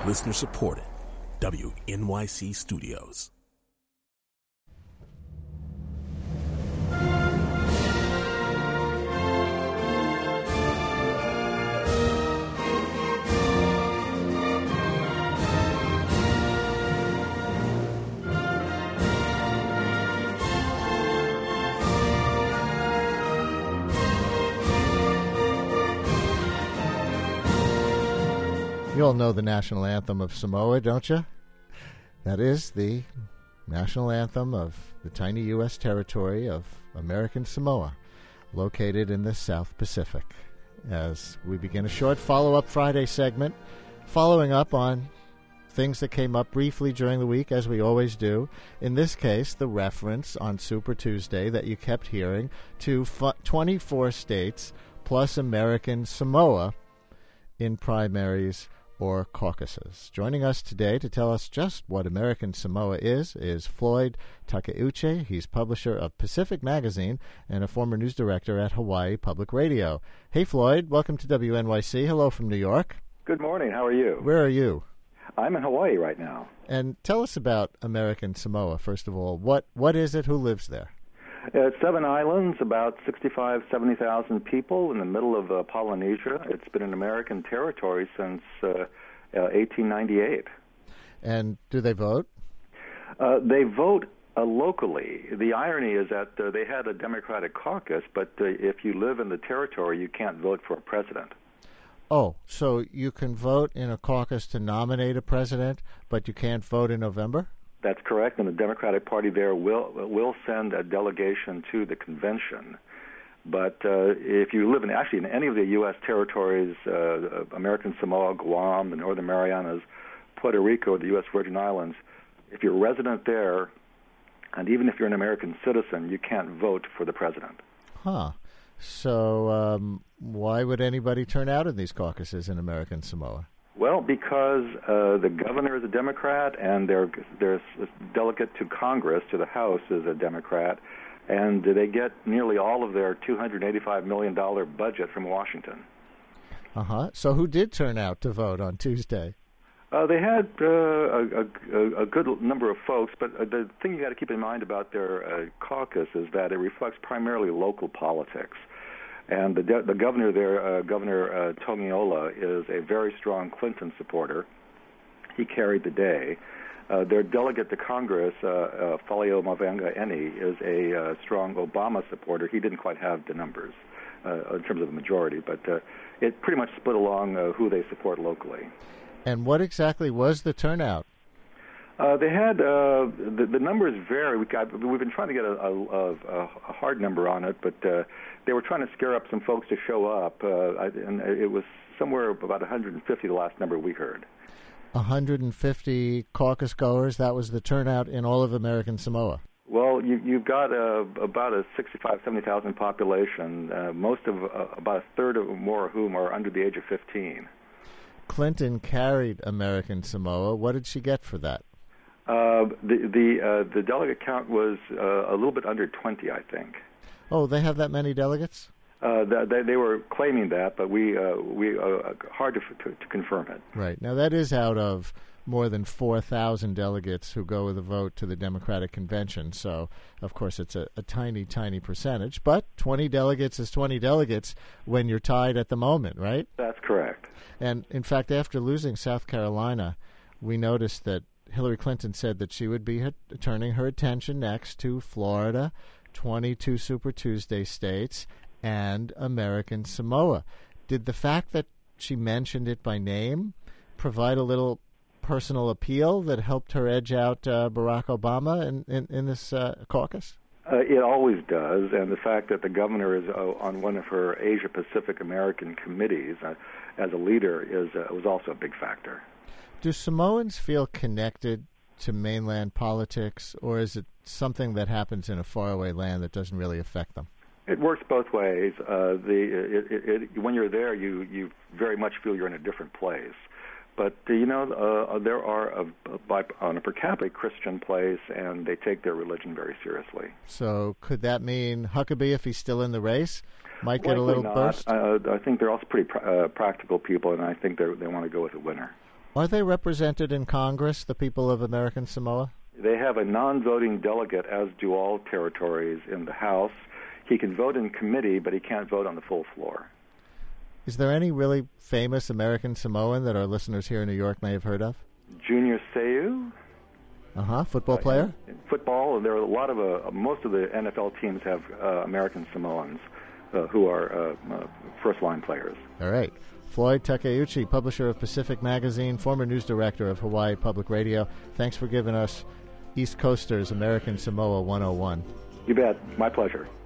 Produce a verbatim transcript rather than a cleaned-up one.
Listener supported. W N Y C Studios. You all know the national anthem of Samoa, don't you? That is the national anthem of the tiny U S territory of American Samoa, located in the South Pacific. As we begin a short follow-up Friday segment, following up on things that came up briefly during the week, as we always do. In this case, the reference on Super Tuesday that you kept hearing to twenty-four states plus American Samoa in primaries or caucuses. Joining us today to tell us just what American Samoa is, is Floyd Takeuchi. He's publisher of Pacific Magazine and a former news director at Hawaii Public Radio. Hey, Floyd, welcome to W N Y C. Hello from New York. Good morning. How are you? Where are you? I'm in Hawaii right now. And tell us about American Samoa, first of all. What What is it? Who lives there? It's seven islands, about sixty-five, seventy thousand people in the middle of uh, Polynesia. It's been an American territory since uh, uh, eighteen ninety-eight. And do they vote? Uh, they vote uh, locally. The irony is that uh, they had a Democratic caucus, but uh, if you live in the territory, you can't vote for a president. Oh, so you can vote in a caucus to nominate a president, but you can't vote in November? That's correct, and the Democratic Party there will will send a delegation to the convention. But uh, if you live in actually in any of the U S territories, uh, American Samoa, Guam, the Northern Marianas, Puerto Rico, the U S Virgin Islands, if you're a resident there, and even if you're an American citizen, you can't vote for the president. Huh. So um, why would anybody turn out in these caucuses in American Samoa? Well, because uh, the governor is a Democrat, and their their delegate to Congress, to the House, is a Democrat, and they get nearly all of their two hundred eighty-five million dollars budget from Washington. Uh-huh. So who did turn out to vote on Tuesday? Uh, they had uh, a, a, a good number of folks, but uh, the thing you got to keep in mind about their uh, caucus is that it reflects primarily local politics. And the de- the governor there, uh, Governor uh, Tongiola, is a very strong Clinton supporter. He carried the day. Uh, their delegate to Congress, uh, uh, Faleo Mavanga-Eni, is a uh, strong Obama supporter. He didn't quite have the numbers uh, in terms of the majority, but uh, it pretty much split along uh, who they support locally. And what exactly was the turnout? Uh, they had uh, the, the numbers vary. We got, we've been trying to get a, a, a hard number on it, but uh, they were trying to scare up some folks to show up, uh, and it was somewhere about one hundred fifty. The last number we heard. one hundred fifty caucus goers. That was the turnout in all of American Samoa. Well, you, you've got uh, about a sixty-five, seventy thousand population. Uh, most of uh, about a third or more of whom are under the age of fifteen. Clinton carried American Samoa. What did she get for that? Uh, the the uh, the delegate count was uh, a little bit under twenty, I think. Oh, they have that many delegates? Uh, they, they were claiming that, but we uh, we uh, hard to, to to confirm it. Right. Now that is out of more than four thousand delegates who go with a vote to the Democratic Convention. So, of course, it's a, a tiny, tiny percentage. But twenty delegates is twenty delegates when you're tied at the moment, right? That's correct. And in fact, after losing South Carolina, we noticed that Hillary Clinton said that she would be ha- turning her attention next to Florida, twenty-two Super Tuesday states, and American Samoa. Did the fact that she mentioned it by name provide a little personal appeal that helped her edge out uh, Barack Obama in, in, in this uh, caucus? Uh, it always does, and the fact that the governor is uh, on one of her Asia-Pacific American committees uh, as a leader is uh, was also a big factor. Do Samoans feel connected to mainland politics, or is it something that happens in a faraway land that doesn't really affect them? It works both ways. Uh, the it, it, it, when you're there, you, you very much feel you're in a different place. But, uh, you know, uh, there are, a, a, on a per capita, Christian place, and they take their religion very seriously. So could that mean Huckabee, if he's still in the race, might get Likely a little not. burst? Uh, I think they're also pretty pr- uh, practical people, and I think they they want to go with a winner. Are they represented in Congress, the people of American Samoa? They have a non-voting delegate, as do all territories, in the House. He can vote in committee, but he can't vote on the full floor. Is there any really famous American Samoan that our listeners here in New York may have heard of? Junior Seau. Uh-huh, football player? Uh, in football, there are a lot of, uh, most of the N F L teams have uh, American Samoans uh, who are uh, uh, first-line players. All right. Floyd Takeuchi, publisher of Pacific Magazine, former news director of Hawaii Public Radio. Thanks for giving us East Coasters American Samoa one oh one. You bet. My pleasure.